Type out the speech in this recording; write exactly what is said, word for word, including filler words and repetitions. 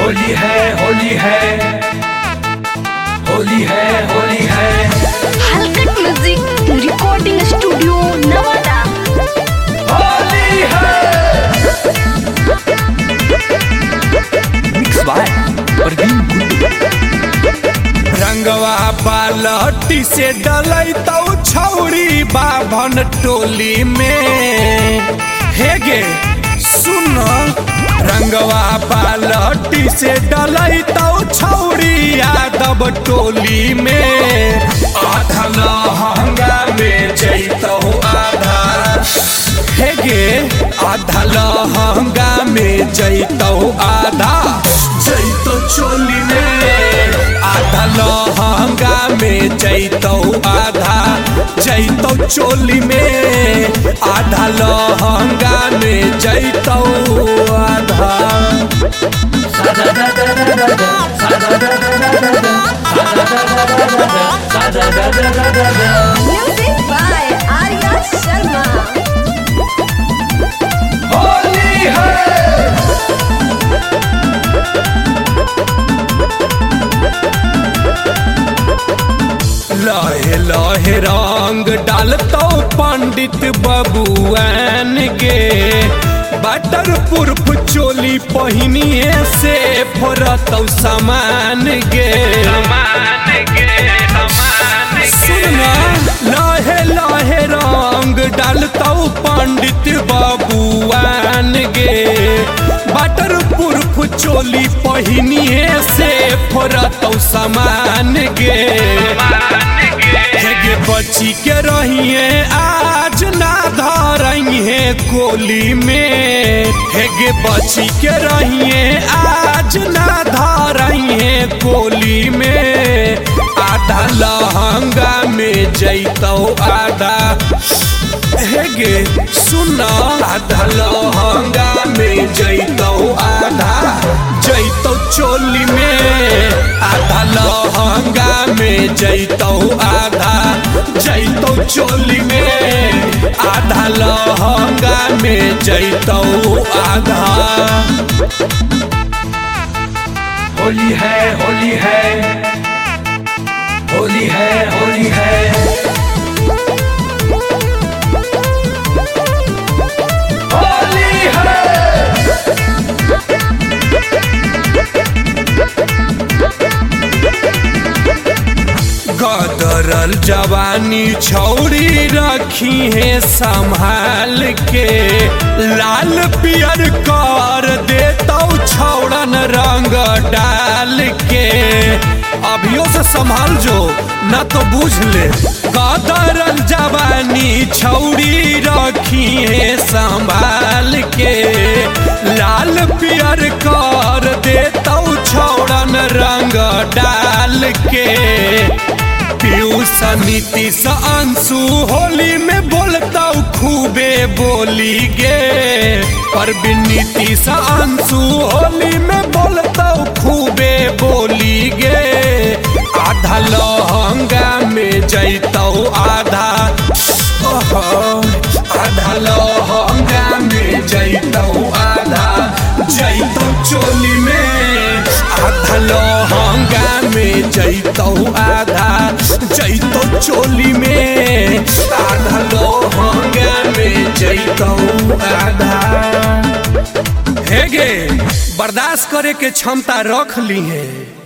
होली है होली है होली है होली है। हलकट music recording studio Nawada. Holi है मिक्स बाय प्रवीण गुड्डू। रंगवा बालटी से डलै तो छौरी बाभन टोली में। हे गे सुन, रंगवा बालटी से डलै तो छौरी यादव टोली में। आधा लहंगा में जैतौ आधा, हे गे आधा लहंगा में जैतौ आधा जैतौ चोली में। आधा लहंगा में जैतौ आधा जैतौ चोली में। आधा लहंगा में जैतौ आधा। Music by Arya Sharma. होली है लहे लहे रंग डालतो पंडित बबुआन के। बटर पुरफ चोली पहिनिए से फरतौ समान गे। सुनना लहे लहे रंग डालतो पंडित बबुआन गे। बटर पुरफ चोली पहिनिए से फरतौ समान गे। हेगे बची के रहिए आज ना धरइहे कोली में। हेगे बची के रहिए आज ना धरइहे कोली में। आधा लहंगा में जैतौ आधा, हेगे सुन आधा लहंगा में जैतौ आधा जैतौ चोली में। आधा लहंगा में जैतौ आधा जैतौ चोली में। आधा लहंगा में जैतौ आधा। होली है होली है होली है होली है। गदरल जवानी छौरी रखी है संभाल के। लाल पियर कर देतौ छौड़न रंग डाल के। अभियो से संभाल जो न तो बुझ ले। गदरल जवानी छौरी रखी है संभाल के। लाल पियर कर देतौ छौड़न रंग डाल के। पीयूष नीतीश अंशु होली में बोलता खूबे बोली गे। परवीन नीतीश अंशु होली में बोलता खूबे बोली गे। आधा लहंगा में जैतौ आधा, आधा लहंगा में जैतौ आधा जैतौ चोली में। आधा लहंगा में जैतौ आधा जैतौ चोली में। आधा लहंगा में जैतौ आधा। हेगे बर्दाश्त करे के क्षमता रख ली है।